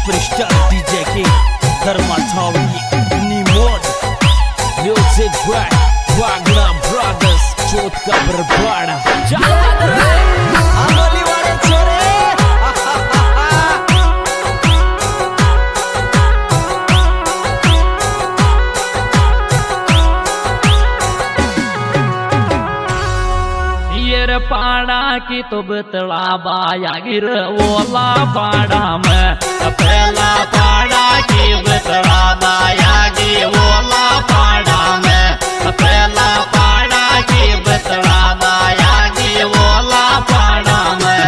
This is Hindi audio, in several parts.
सुपरस्टार डीजे के Dharma Chhavni Nimod music by Vagna brothers चोट का बरबाड़ा आमोली वाले छोरे पाड़ा की तो बतला बाया गिर ओला पाड़ा में पहला पाड़ा की बतला बाया गिर ओला पाड़ा में पहला पाड़ा की बतला बाया गिर ओला पाड़ा में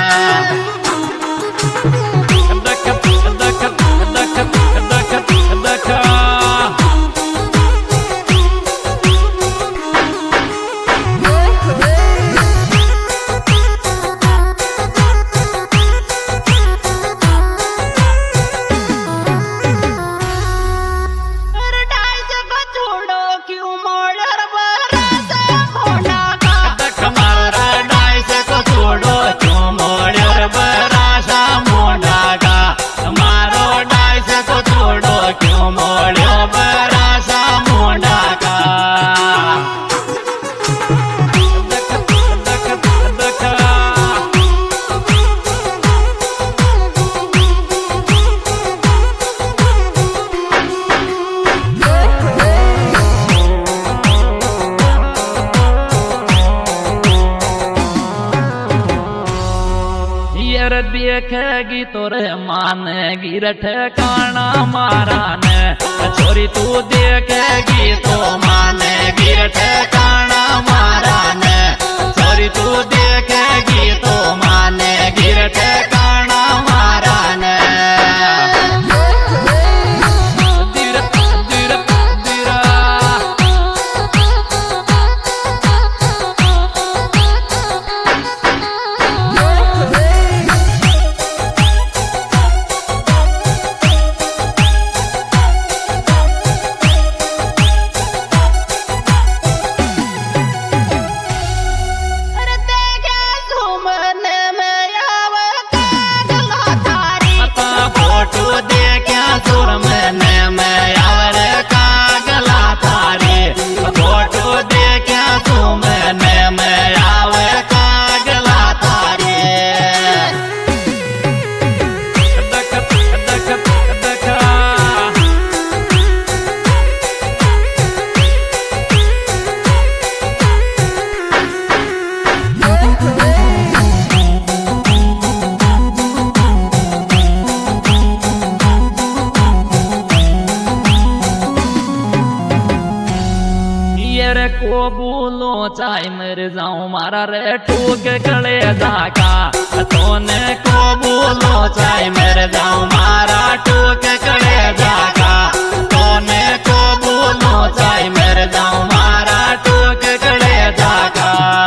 दख दख दख दख दख देखेगी तोरे मानेगी ठिकाना मारा ने छोरी तू देखेगी तो मानेगी ठिकाना मारा ने छोरी तू देखेगी तो मानेगी ठिकाना मारा ने को बोलो चाहे मर जाऊं मारा रे ठोक गले जाका तोने को बोलो चाहे मर जाऊं मारा ठोक गले जाका तोने को बोलो चाहे मर जाऊं मारा ठोक गले जाका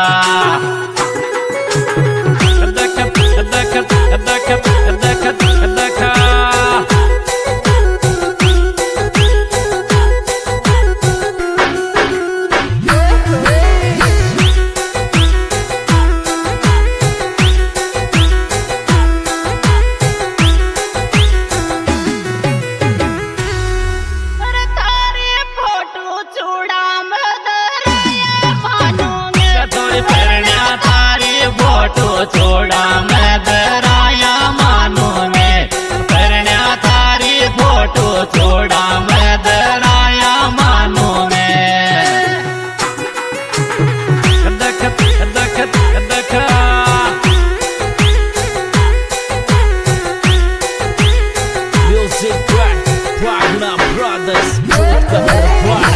दख दख दख दख दख छोड़ा मैं दराया मानो में करना थारी फोटो छोड़ा मैं दराया मानो में दख दख दख म्यूजिक बाय वागना ब्रदर्स चोट का बरबाड़ा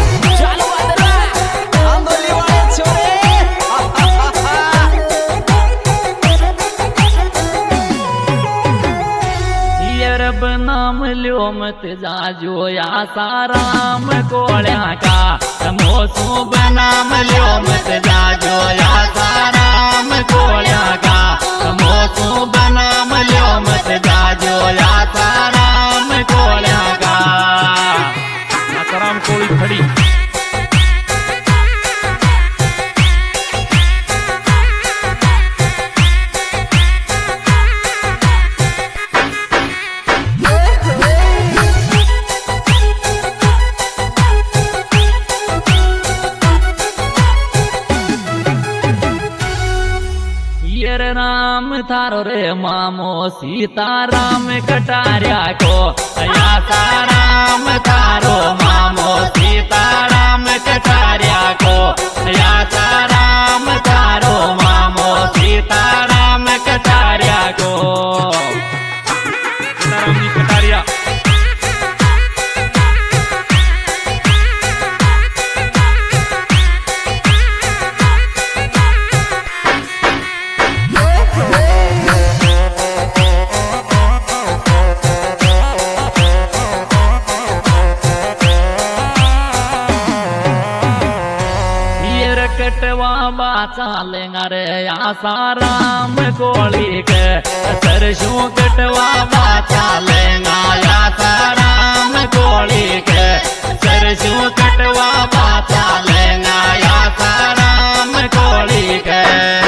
नाम लियो मत जाजो या साराम कोल्या का मोसू बनाम लियो मत जाजो या साराम कोल्या का मोसू बनाम लियो मत जाजो या साराम कोल्या का साराम कोई खड़ी थारो रे मामो सीताराम कटारिया को या साराम थारो मामो सीताराम कटारिया को या साराम थारो मामो सीताराम कटारिया को सीताराम जी कटारिया कटवा बाचा लेंगा रे आसाराम कोली के सरसों कटवा बाचा लेंगा आसाराम कोली के सरसों कटवा बाचा लेंगा आसाराम कोली के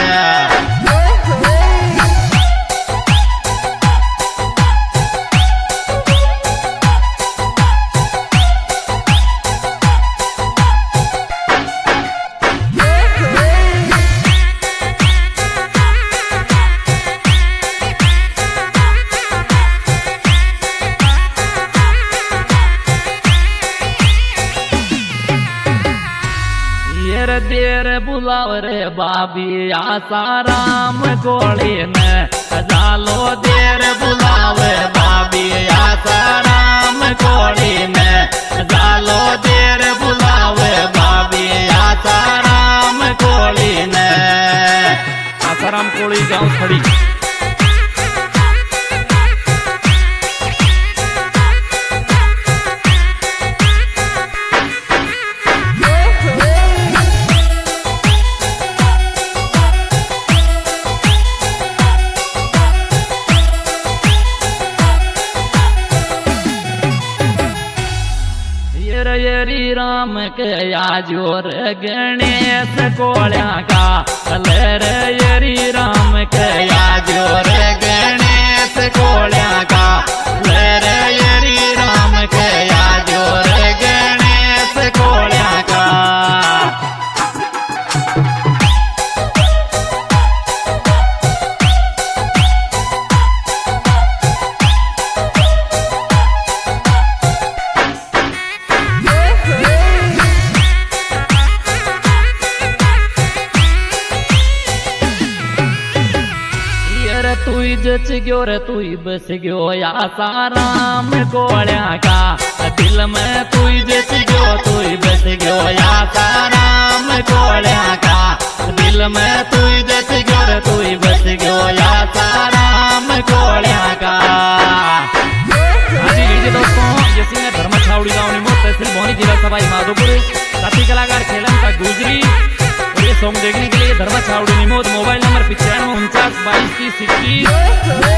देर बुलाव रे बाबी आसाराम कोली ने जालो देर बुलावे बाबी आसाराम कोली ने जालो देर बुलावे बाबी आसाराम कोली ने आसाराम कोली गाँव खड़ी यरी राम के याजोर गणेश कोल्या का लर यरी राम के याजोर गणेश कोल्या का लर यरी राम के याजोर गणेश कोल्या का तुई जच गयो रे तुई बस गयो आसाराम कोल्या का दिल में तुई जच गयो तुई बस गयो आसाराम कोल्या का दिल में तुई जच गयो रे तुई बस गयो आसाराम कोल्या का। हाजी लीजिए दोस्तों, ये सिंह धर्म छावड़ी गाँव निमो तहसील भोनी जिला सभाई माधोपुर साथी कलाकार खेलम का गुजरी। ये सॉन्ग देखने के लिए धर्मा छावड़ी निमोद मोबाइल नंबर 95 49 22 30 21।